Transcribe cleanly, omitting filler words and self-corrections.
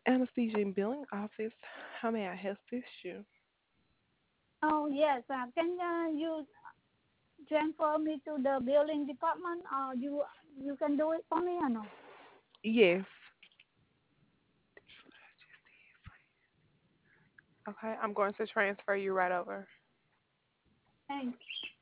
Anesthesia and Billing Office. How may I assist you? Oh yes. Can you transfer me to the billing department, or you can do it for me or no? Yes. Okay, I'm going to transfer you right over. Thanks.